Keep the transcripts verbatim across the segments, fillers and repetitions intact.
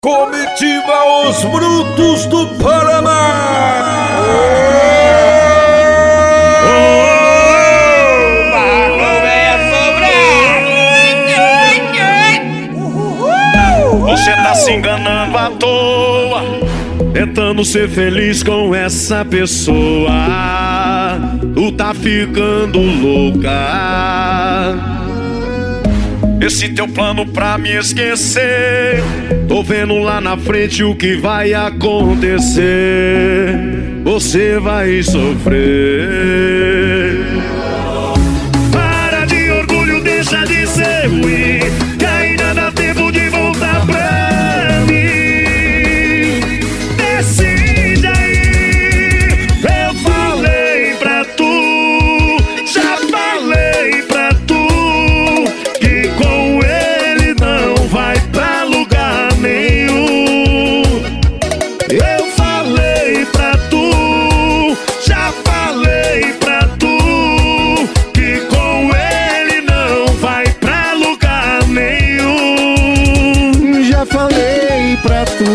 Comitiva Os Brutos do Paraná. Você tá se enganando à toa, tentando ser feliz com essa pessoa. Tu tá ficando louca. Esse teu plano pra me esquecer, tô vendo lá na frente o que vai acontecer. Você vai sofrer. Para de orgulho, deixa de ser ruim, que ainda dá tempo de voltar pra mim. Decide aí, eu falei pra tu, já falei pra tu, que com ele não vai pra lugar nenhum. Eu falei pra tu, já falei pra tu, que com ele não vai pra lugar nenhum. Já falei pra tu.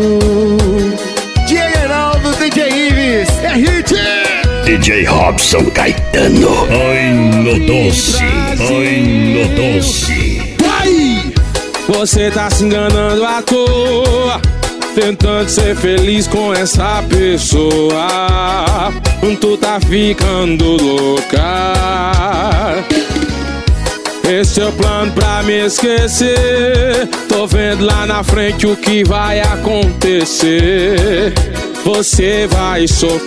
D J Arnaldo, D J Ives, é hit! D J Robson Caetano. Oi no doce, oi no doce. Vai! Você tá se enganando à toa, tentando ser feliz com essa pessoa. Tu tá ficando louca. Esse é o plano pra me esquecer, tô vendo lá na frente o que vai acontecer. Você vai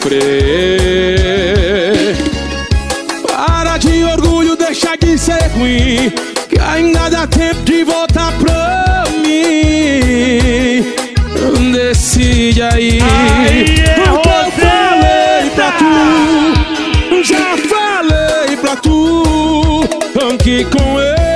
sofrer. Para de orgulho, deixa de ser ruim, que ainda dá tempo de voltar pra mim. Decide aí. Eu falei pra tu, já falei pra tu, que com ele